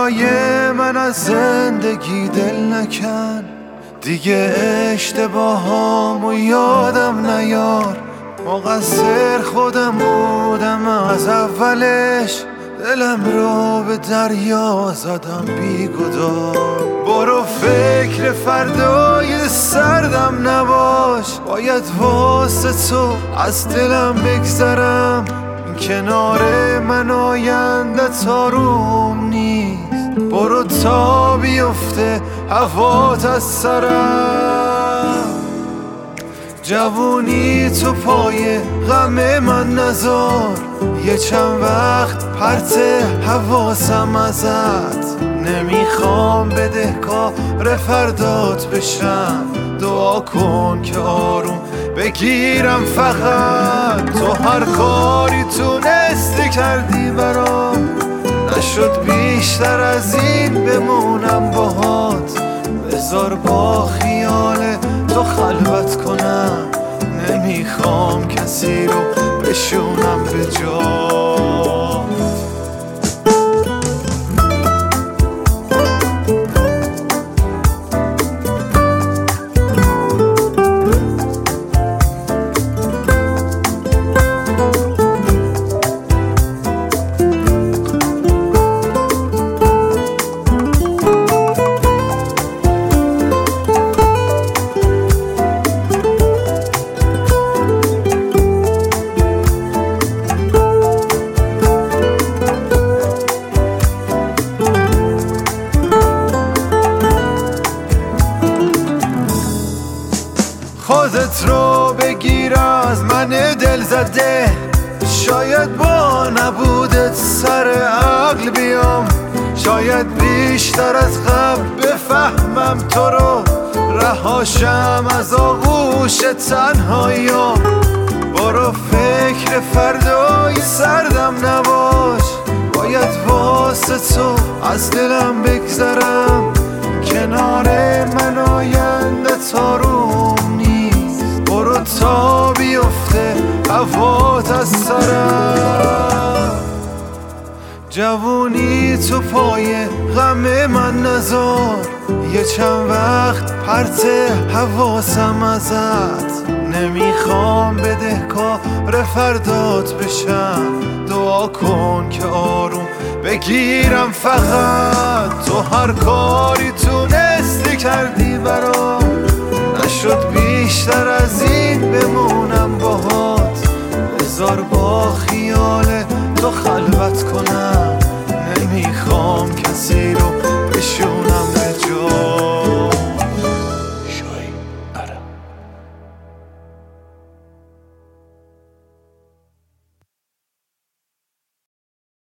برای من از زندگی دل نکن، دیگه اشتباهامو یادم نیار. مقصر خودم بودم از اولش، دلم رو به دریا زدم بیگدار. برو فکر فردای سردم نباش، باید واسه تو از دلم بگذرم. کنار من آینده تاروم نیست، برو تا بیفته هوات از سرم. جوونی تو پای غم من نذار، یه چند وقت پرت حواسم ازت. نمیخوام بدهکار فردات بشم، دعا کن که آروم بگیرم فقط. تو هر کاری تونستی کردی برام، نشد بیشتر از این بمونم باهات. بذار با خیال تو خلوت کنم، نمیخوام کسی رو بشونم به جا. خودت رو بگیر از من دل زده، شاید با نبودت سر عقل بیام. شاید بیشتر از قبل بفهمم تو رو، رهاشم از آغوش تنهاییام. برو فکر فردای سردم نباش، باید واسه تو از دلم بگذرم. کنار من آینده تاروم نیست، برو تا بیفته هوات از سرم. جوونی تو پای غم من نذار، یه چند وقت پرت حواسم ازت. نمیخوام بدهکار فردات بشم، دعا کن که آروم بگیرم فقط. تو هر کاری تونستی کردی برام، نشد بیشتر از این بمونم باهات. بذار با خیال تو خلوت کنم، نمیخوام کسی رو بشونم به جا.